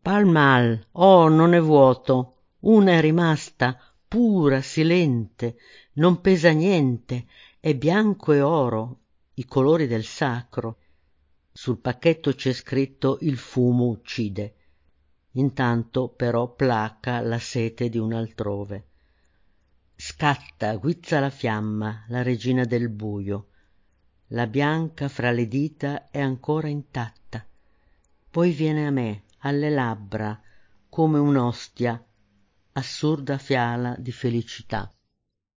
Pal mal, oh, non è vuoto, una è rimasta, pura, silente, non pesa niente, è bianco e oro, i colori del sacro. Sul pacchetto c'è scritto il fumo uccide. Intanto però placa la sete di un altrove. Scatta, guizza la fiamma, la regina del buio. La bianca fra le dita è ancora intatta. Poi viene a me, alle labbra, come un'ostia, assurda fiala di felicità.